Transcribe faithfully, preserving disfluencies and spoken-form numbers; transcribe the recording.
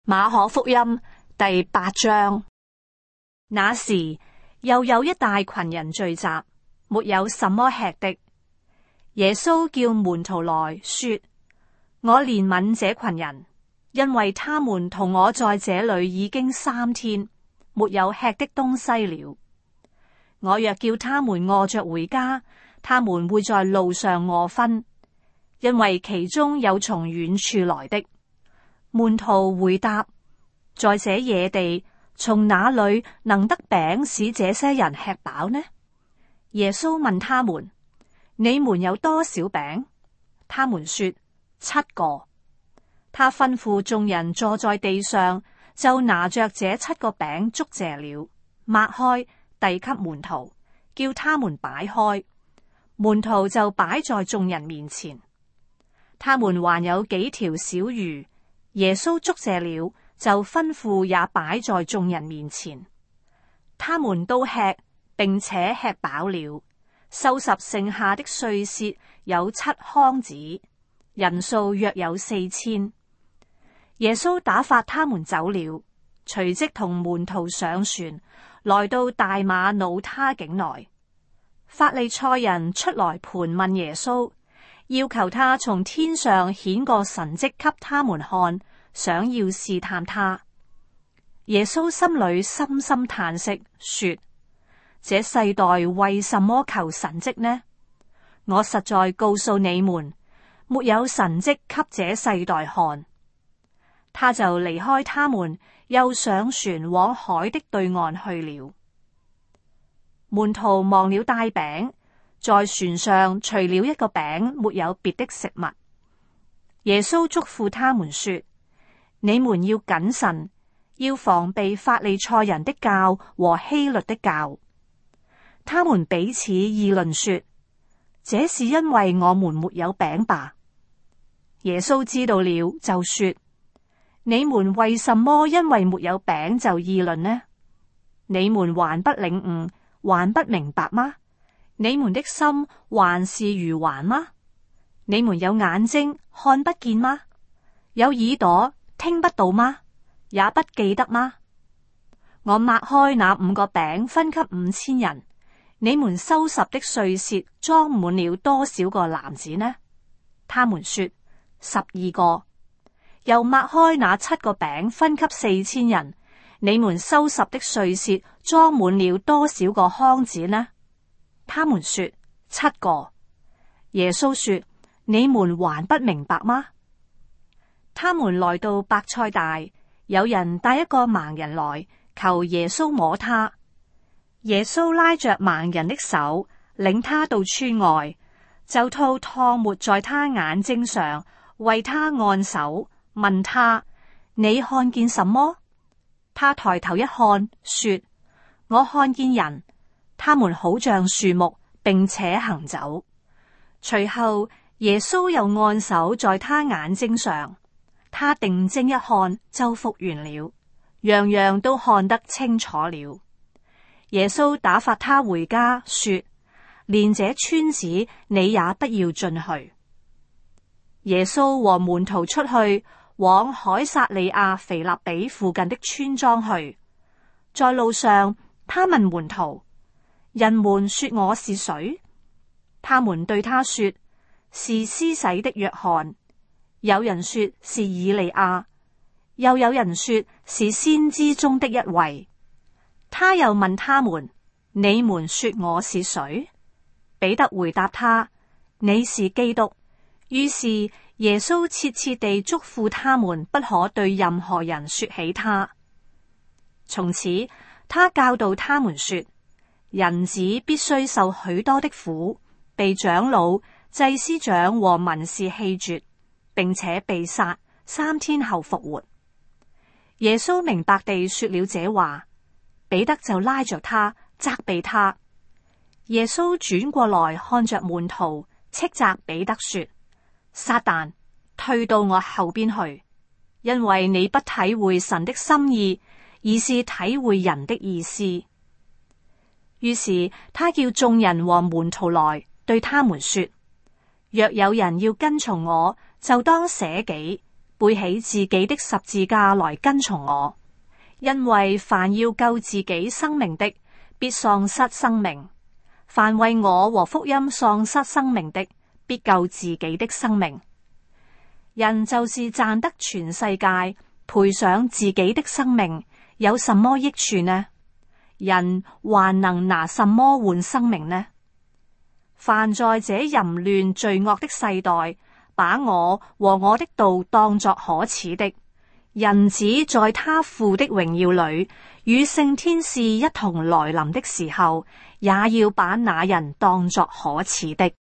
馬可福音第八章。那時又有一大群人聚集，沒有什麼吃的。耶穌叫門徒來說：我憐憫這群人，因為他們同我在這裏已經三天，沒有吃的東西了。我若叫他們餓着回家，他們會在路上餓昏，因為其中有從遠處來的。門徒回答：在這野地，從哪裏能得餅使這些人吃飽呢？耶穌問他們：你們有多少餅？他們說：七個。他吩咐眾人坐在地上，就拿着這七個餅祝謝了，擘開，遞給門徒，叫他們擺開。門徒就擺在眾人面前。他們還有幾條小魚，耶穌祝謝了，就吩咐也擺在眾人面前。他們都吃，並且吃飽了，收拾剩下的碎屑有七筐子，人數約有四千。耶穌打發他們走了，隨即同門徒上船，來到大馬努他境內。法利賽人出來盤問耶穌，要求他從天上顯個神蹟給他們看，想要試探他。耶穌心裏深深嘆息，說：這世代為什麼求神蹟呢？我實在告訴你們，沒有神蹟給這世代看。他就離開他們，又上船往海的對岸去了。門徒忘了帶餅，在船上除了一個餅，沒有別的食物。耶穌囑咐他們說：你們要謹慎，要防備法利賽人的酵和希律的酵。他們彼此議論說：這是因為我們沒有餅吧？耶穌知道了，就說：你們為什麼因為沒有餅就議論呢？你們還不領悟，還不明白嗎？你們的心還是愚頑嗎？你們有眼睛看不見嗎？有耳朵聽不到嗎？也不記得嗎？我擘開那五個餅分給五千人，你們收拾的碎屑裝滿了多少個籃子呢？他們說：十二個。又擘開那七個餅分給四千人，你們收拾的碎屑裝滿了多少個筐子呢？他們說：七個。耶穌說：你們還不明白嗎？他們來到伯賽大，有人帶一個盲人來，求耶穌摸他。耶穌拉着盲人的手，領他到村外，就吐唾沫在他眼睛上，為他按手。問他：你看見什麼？他抬頭一看，說：我看見人，他們好像樹木，並且行走。隨後耶穌又按手在他眼睛上，他定睛一看，就復原了，樣樣都看得清楚了。耶穌打發他回家，說：連這村子你也不要進去。耶穌和門徒出去，往凱撒利亞腓立比附近的村莊去。在路上，他問門徒：人們說我是誰？他們對他說：是施洗的約翰。有人說是以利亞，又有人說是先知中的一位。他又問他們：你們說我是誰？彼得回答他：你是基督。於是耶穌切切地囑咐他們，不可對任何人說起他。從此，他教導他們說：人子必須受許多的苦，被長老、祭司長和文士棄絕，並且被殺，三天後復活。耶穌明白地說了這話，彼得就拉着他，責備他。耶穌轉過來看着門徒，斥責彼得說：撒旦，退到我後邊去，因為你不體會神的心意，而是體會人的意思。於是他叫眾人和門徒來，對他們說：若有人要跟從我，就當捨己， 背起自己的十字架來跟從我。因為凡要救自己生命的，必喪失生命；凡為我和福音喪失生命的，必救自己的生命。人就是賺得全世界，賠上自己的生命，有什麼益處呢？人還能拿什麼換生命呢？凡在這淫亂罪惡的世代，把我和我的道當作可恥的，人子在他父的榮耀裏，與聖天使一同來臨的時候，也要把那人當作可恥的。